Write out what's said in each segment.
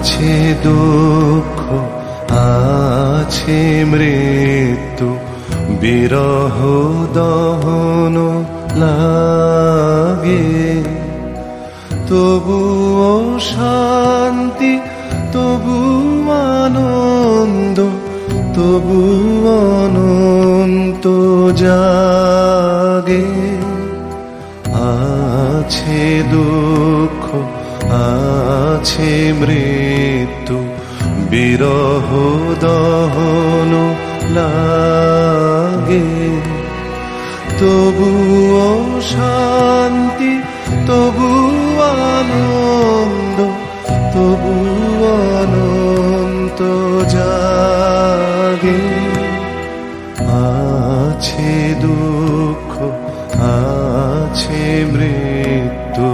আছে দুঃখ, আছে মৃত্যু, বিরহ দহন লাগে, তবুও শান্তি, তবু আনন্দ, তবু অনন্ত জাগে। আছে দুঃখ, আছে মৃত্যু, বিরহ দহন লাগে, তবুও শান্তি, তবু আনন্দ, তবু অনন্ত জাগে। আছে দুঃখ, আছে মৃত্যু।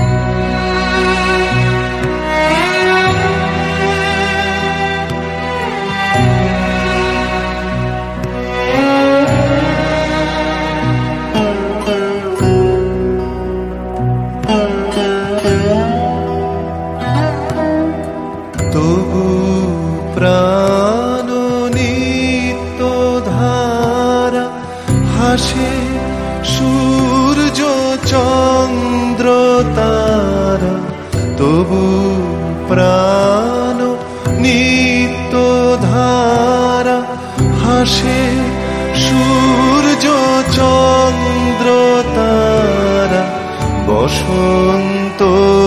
তবু প্রাণ নিত্য ধারা হাসে, সূর্য চন্দ্র তারা, তবু প্রাণ নিত্য ধারা হাসে, সূর্য চন্দ্র তারা, বসন্ত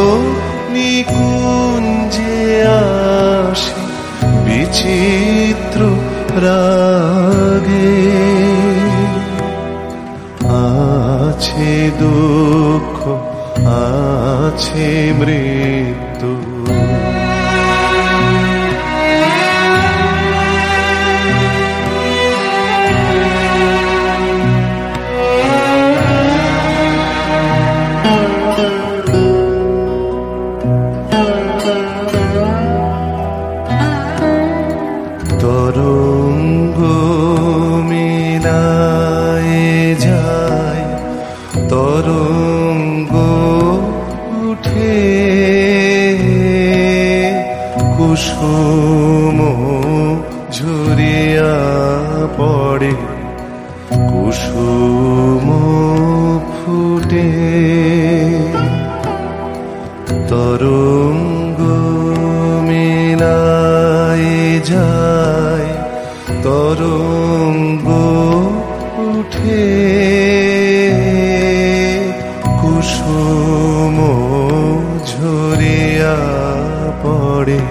নিকুঞ্জে আসে বিচিত্র রাগে। আছে দুঃখ, আছে মৃত্যু। তরঙ্গ মিলায়ে যায়, তরঙ্গ উঠে, কুসুম ঝরিয়া পড়ে, কুসুম ফুটে। তরঙ্গ মিলায়ে যায়, তরঙ্গ উঠে, কুসুম ঝরিয়া পড়ে,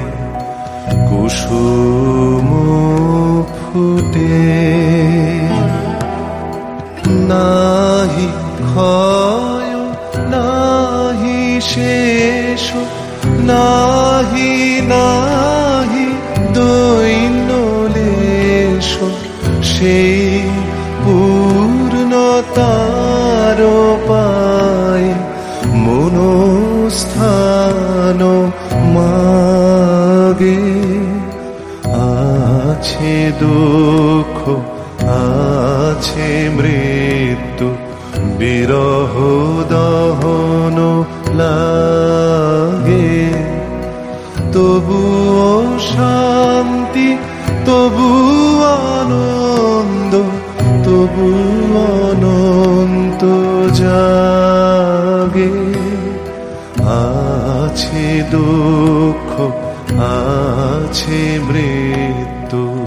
কুসুম ফুটে। নাহি ক্ষয়, নাহি শেষ, নাহি নাহি দৈন্য লেশ, সেই পূর্ণতার পায় মনস্থান মাগে। আছে দুঃখ, আছে মৃত্যু, বিরহ দহন লাগে, তবুও শান্তি, তবু আনন্দ, তবু অনন্ত জাগে। আছে দুঃখ, আছে মৃত্যু।